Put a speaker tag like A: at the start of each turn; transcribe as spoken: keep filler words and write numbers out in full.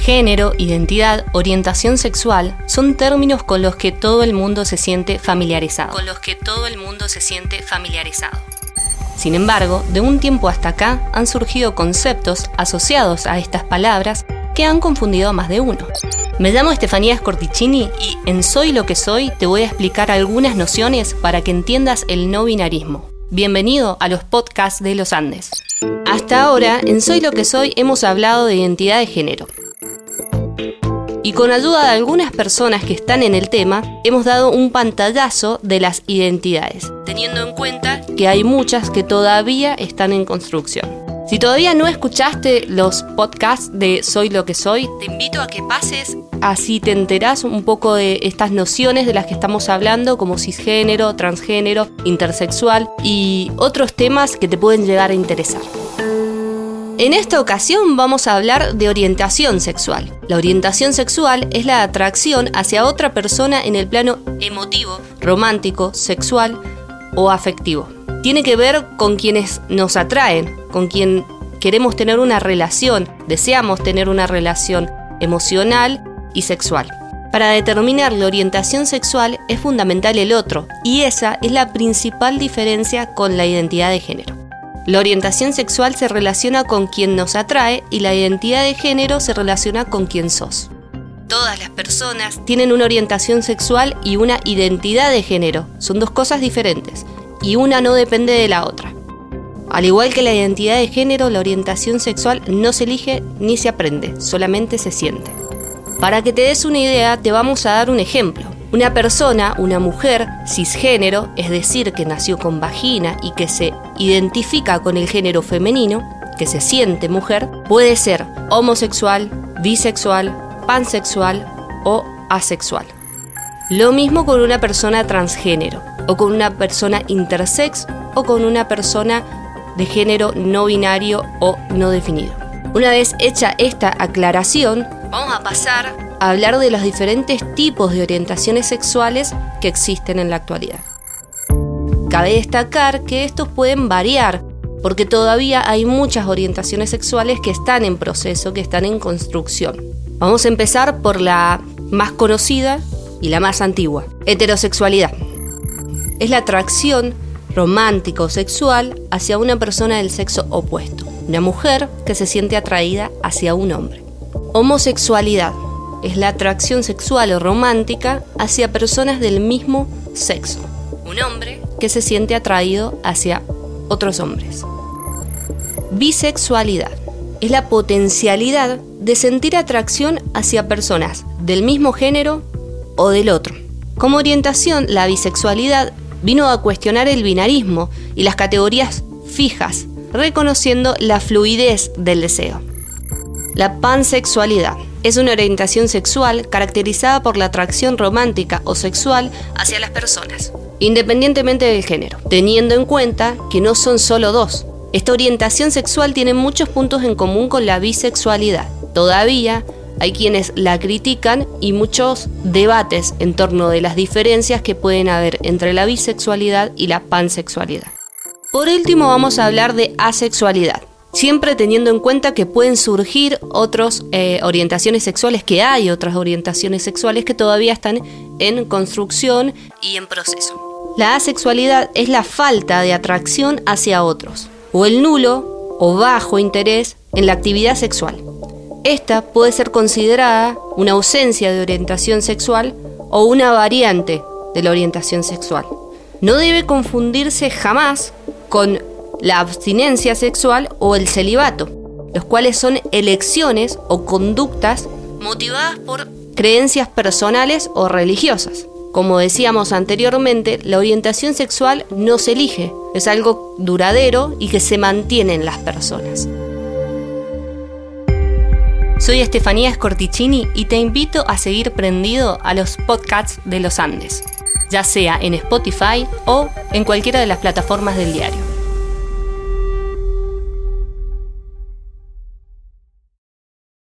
A: Género, identidad, orientación sexual son términos con los que todo el mundo se siente familiarizado. Con los que todo el mundo se siente familiarizado. Sin embargo, de un tiempo hasta acá han surgido conceptos asociados a estas palabras que han confundido a más de uno. Me llamo Estefanía Scorticini y en Soy lo que soy te voy a explicar algunas nociones para que entiendas el no binarismo. Bienvenido a los podcasts de los Andes. Hasta ahora, en Soy lo que soy hemos hablado de identidad de género. Y con ayuda de algunas personas que están en el tema, hemos dado un pantallazo de las identidades, teniendo en cuenta que hay muchas que todavía están en construcción. Si todavía no escuchaste los podcasts de Soy lo que soy, te invito a que pases, así te enterás un poco de estas nociones de las que estamos hablando, como cisgénero, transgénero, intersexual y otros temas que te pueden llegar a interesar. En esta ocasión vamos a hablar de orientación sexual. La orientación sexual es la atracción hacia otra persona en el plano emotivo, romántico, sexual o afectivo. Tiene que ver con quienes nos atraen, con quien queremos tener una relación, deseamos tener una relación emocional y sexual. Para determinar la orientación sexual es fundamental el otro, y esa es la principal diferencia con la identidad de género. La orientación sexual se relaciona con quien nos atrae y la identidad de género se relaciona con quien sos. Todas las personas tienen una orientación sexual y una identidad de género. Son dos cosas diferentes y una no depende de la otra. Al igual que la identidad de género, la orientación sexual no se elige ni se aprende, solamente se siente. Para que te des una idea, te vamos a dar un ejemplo. Una persona, una mujer cisgénero, es decir, que nació con vagina y que se identifica con el género femenino, que se siente mujer, puede ser homosexual, bisexual, pansexual o asexual. Lo mismo con una persona transgénero, o con una persona intersex, o con una persona de género no binario o no definido. Una vez hecha esta aclaración, vamos a pasar a hablar de los diferentes tipos de orientaciones sexuales que existen en la actualidad. Cabe destacar que estos pueden variar, porque todavía hay muchas orientaciones sexuales que están en proceso, que están en construcción. Vamos a empezar por la más conocida y la más antigua: heterosexualidad. Es la atracción romántica o sexual hacia una persona del sexo opuesto, una mujer que se siente atraída hacia un hombre. Homosexualidad es la atracción sexual o romántica hacia personas del mismo sexo, un hombre que se siente atraído hacia otros hombres. Bisexualidad es la potencialidad de sentir atracción hacia personas del mismo género o del otro. Como orientación, la bisexualidad vino a cuestionar el binarismo y las categorías fijas, reconociendo la fluidez del deseo. La pansexualidad es una orientación sexual caracterizada por la atracción romántica o sexual hacia las personas, independientemente del género, teniendo en cuenta que no son solo dos. Esta orientación sexual tiene muchos puntos en común con la bisexualidad. Todavía hay quienes la critican y muchos debates en torno de las diferencias que pueden haber entre la bisexualidad y la pansexualidad. Por último, vamos a hablar de asexualidad, siempre teniendo en cuenta que pueden surgir otras eh, orientaciones sexuales, que hay otras orientaciones sexuales que todavía están en construcción y en proceso. La asexualidad es la falta de atracción hacia otros, o el nulo o bajo interés en la actividad sexual. Esta puede ser considerada una ausencia de orientación sexual o una variante de la orientación sexual. No debe confundirse jamás con la abstinencia sexual o el celibato, los cuales son elecciones o conductas motivadas por creencias personales o religiosas. Como decíamos anteriormente, la orientación sexual no se elige, es algo duradero y que se mantiene en las personas. Soy Estefanía Scorticini y te invito a seguir prendido a los podcasts de los Andes, ya sea en Spotify o en cualquiera de las plataformas del diario.